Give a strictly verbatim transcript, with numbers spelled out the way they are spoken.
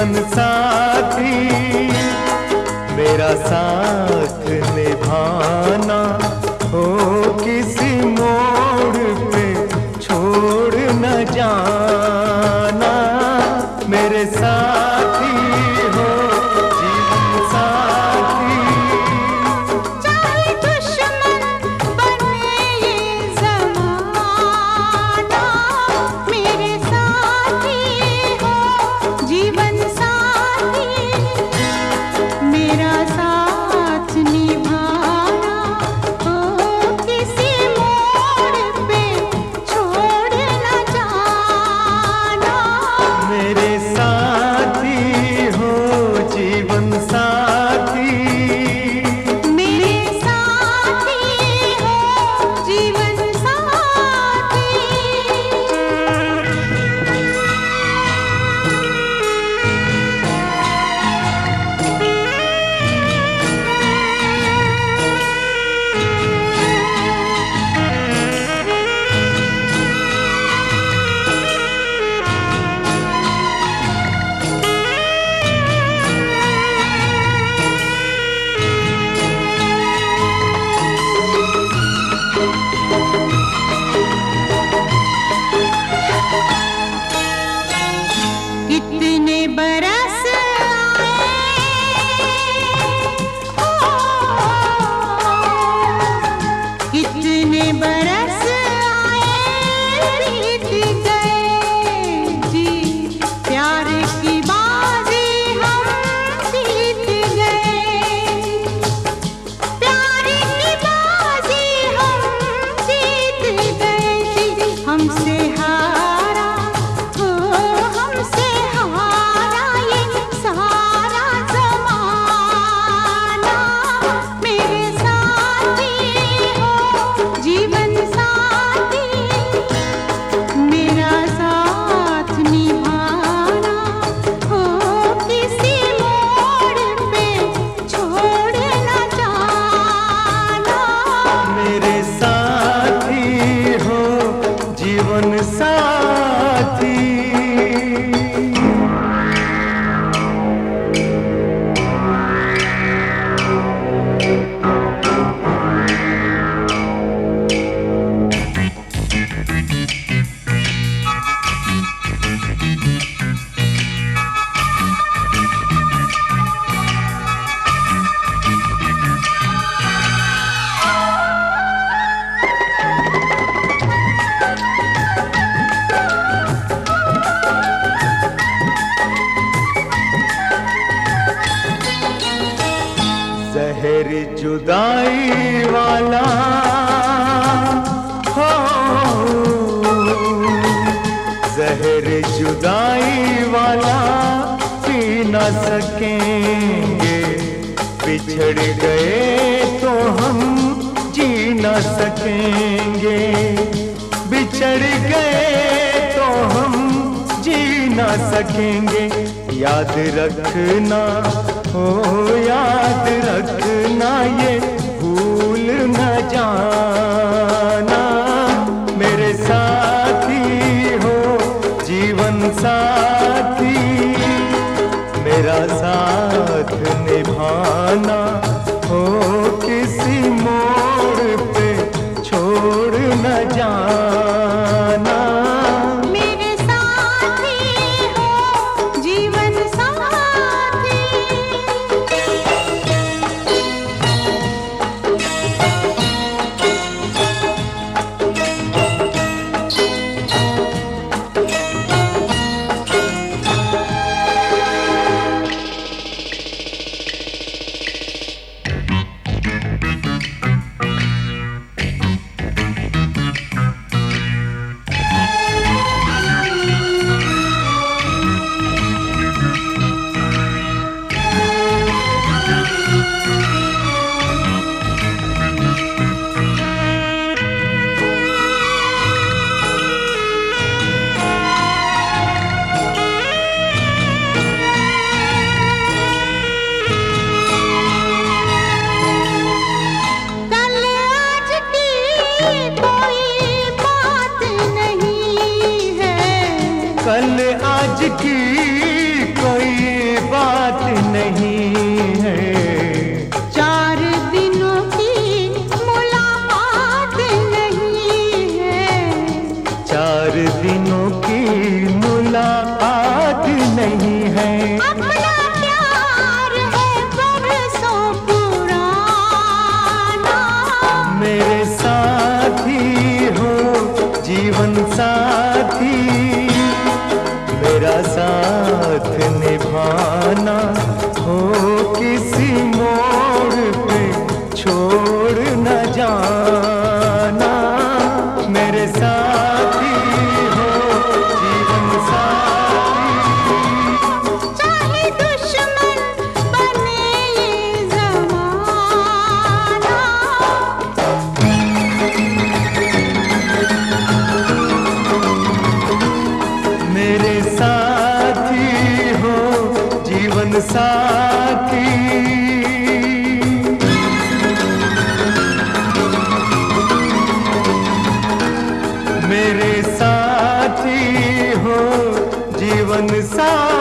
जीवन साथी मेरा साथ निभाना हो किसी मोड़ पे छोड़ न जाना मेरे साथी हो जीवन साथी चाहे दुश्मन बने ये ज़माना मेरे साथी हो जीवन साथी मेरा साथ निभाना हो किसी मोड़ पे छोड़ न जाना मेरे साथी हो जीवन साथी मेरे साथी हो जीवन साथी कितने बरस आए कितने बरस आए बीत गए जी प्यार की बाजी हम जीत गए प्यार की बाजी हम जीत गए जी हमसे हारा हो हमसे हारा ये सारा ज़माना मेरे साथी हो जीवन साथी मेरा साथ निभाना हो किसी मोड़ पे छोड़ न जाना मेरे साथी हो जीवन साथी जहर जुदाई वाला हो जहर जुदाई वाला पी न सकेंगे बिछड़ गए तो हम जी न सकेंगे बिछड़ गए तो हम जी न सकेंगे याद रखना हो याद रखना ये भूल न जाना मेरे साथी हो जीवन साथी मेरा साथ निभाना हो किसी मोड़ पे छोड़ न जाना मेरे साथी हो जीवन साथी अपना प्यार है बरसों पुराना। मेरे साथी हो जीवन साथी, मेरा साथ निभाना हो किसी मोड़ पे छोड़ न जाना। मेरे साथी हो जीवन साथी, चाहे दुश्मन बने ये ज़माना। मेरे साथी हो जीवन साथी। मेरे साथी हो जीवन साथी।